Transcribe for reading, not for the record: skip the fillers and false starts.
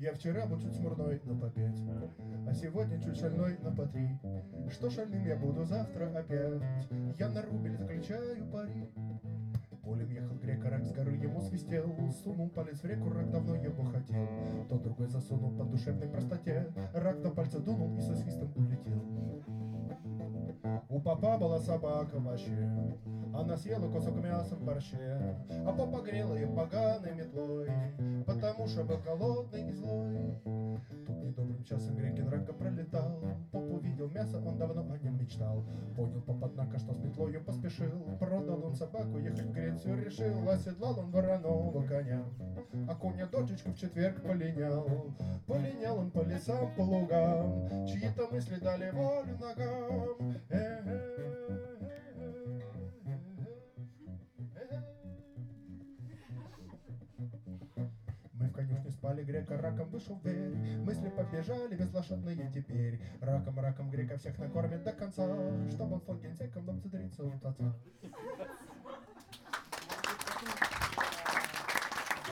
Я вчера был чуть смурной, но по 5, а сегодня чуть шальной, но по 3. Что шальным я буду завтра опять? Я на рубль заключаю пари. Полем ехал грек, а рак с горы ему свистел. Сунул палец в реку, рак давно его хотел. Тот другой засунул по душевной простоте. Рак до пальца дунул и со свистом улетел. У папа была собака вообще, она съела кусок мяса в борще, а папа грел ее поганой метлой, потому что был голодный и злой. Тут недобрым часом Грекин рака пролетал, поп увидел мясо, он давно о нем мечтал. Понял поп, однако, что с метлою поспешил, продал он собаку, ехать в Грецию решил. Оседлал он вороного коня, а коня дочечку в четверг полинял. Полинял он по лесам, по лугам, чьи-то мысли дали волю ногам. Мы в конюшне спали, грека раком вышел в дверь. Мысли побежали безлошадные теперь. Раком, раком грека всех накормит до конца, чтобы он стал генсеком, нам цедриться у отца.